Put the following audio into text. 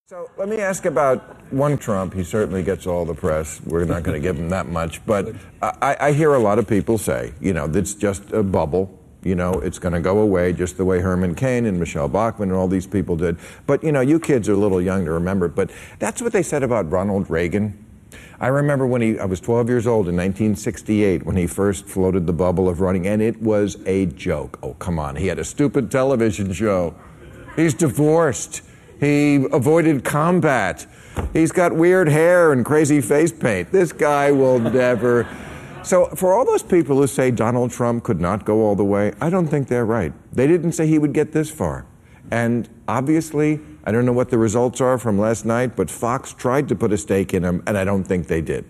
So let me ask about one Trump. He certainly gets all the press. We're not going to give him that much. But I hear a lot of people say, it's just a bubble. It's going to go away just the way Herman Cain and Michelle Bachmann and all these people did. But, you kids are a little young to remember. But that's what they said about Ronald Reagan. I remember when I was 12 years old in 1968 when he first floated the bubble of running, and it was a joke. Oh, come on. He had a stupid television show. He's divorced. He avoided combat. He's got weird hair and crazy face paint. This guy will never... So for all those people who say Donald Trump could not go all the way, I don't think they're right. They didn't say he would get this far. And obviously, I don't know what the results are from last night, but Fox tried to put a stake in him, and I don't think they did.